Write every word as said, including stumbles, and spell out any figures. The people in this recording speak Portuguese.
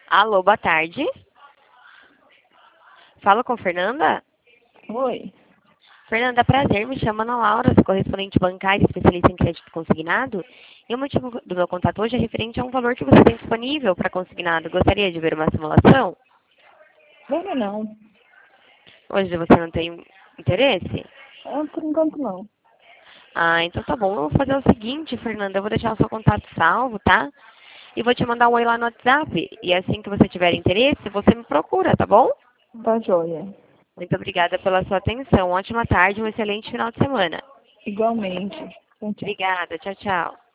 Alô, boa tarde. Falo com Fernanda? Oi. Fernanda, prazer, me chamo Ana Laura, sou correspondente bancária, especialista em crédito consignado. E o motivo do meu contato hoje é referente a um valor que você tem disponível para consignado. Gostaria de ver uma simulação? Vamos não. Hoje você não tem interesse? Ah, por enquanto não. Ah, então tá bom. Eu vou fazer o seguinte, Fernanda, eu vou deixar o seu contato salvo, tá? E vou te mandar um oi lá no WhatsApp. E assim que você tiver interesse, você me procura, tá bom? Tá joia. Muito obrigada pela sua atenção. Ótima tarde, um excelente final de semana. Igualmente. Tchau, tchau. Obrigada. Tchau, tchau.